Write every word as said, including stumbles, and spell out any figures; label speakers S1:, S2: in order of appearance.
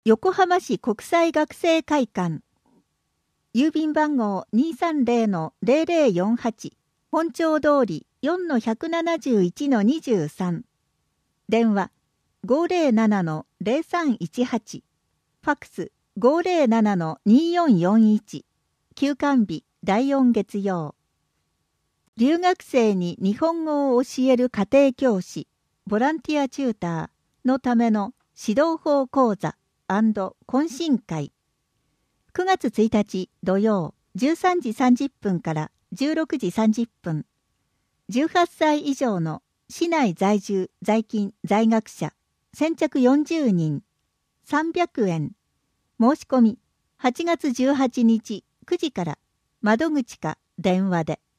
S1: 横浜市国際学生会館。郵便番号 にーさんぜろのぜろぜろよんはち 本町通り よんのひゃくななじゅういちのにじゅうさん。電話 ごぜろななのぜろさんいちはち。ファックス ごぜろななのによんよんいち。休館日だいよん月曜。留学生に日本語を教える家庭教師、ボランティアチューターのための指導法講座&懇親会。くがつついたち土曜じゅうさんじさんじゅっぷんからじゅうろくじさんじゅっぷん。じゅうはっさい以上の市内在住在勤在学者先着よんじゅうにん。さんびゃくえん。申し込みはちがつじゅうはちにちくじから窓口か電話で。